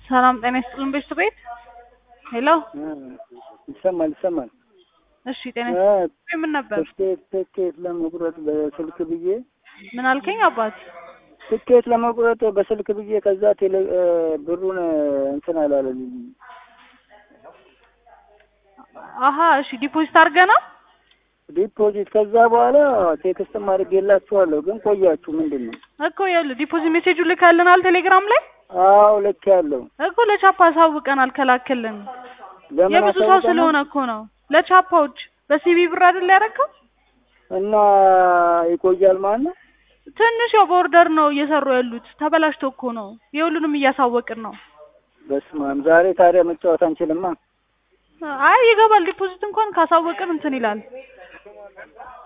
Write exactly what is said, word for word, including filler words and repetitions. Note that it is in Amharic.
ሰላም ጤና ይስጥልን ቤት ሄሎ ይሰማል ይሰማል። እሺ ጤና ይስጥልን ምን ነበር? ትኬት ትኬት ለመቁረጥ በስልክ ብዬ ምን አልከኝ አባት? ትኬት ለመቁረጥ በስልክ ብዬ ከዛ ቴሌ ብሩን እንትን አላለልኝ። አሃ እሺ ዲፖዚት አድርገና ዲፖዚት ከዛ በኋላ ቴክስት ማድረግላችኋለሁ ግን ቆያችሁ ምንድነው? እኮ ይኸውልህ ዲፖዚት ሜሴጁ ልካልናል ቴሌግራም ላይ። አዎ ልክ ያለው እኮ ለቻፓ አሳውቀናል ከላከልን። የብዙ ሰው ስለሆነ እኮ ነው ለቻፓዎች በሲቢ ብር አይደል ያደረገው እና ይቆያል ማለት ነው። ትንሽ ያው ቦርደር ነው እየሰሩ ያሉት ተበላሽቶ እኮ ነው የሁሉንም እያሳወቅን ነው። በስማም ዛሬ ታዲያ መጫወት አንችልማ። አይ ይገባል ዲፖዚት እንኳን ካሳወቅን እንትን ይላል።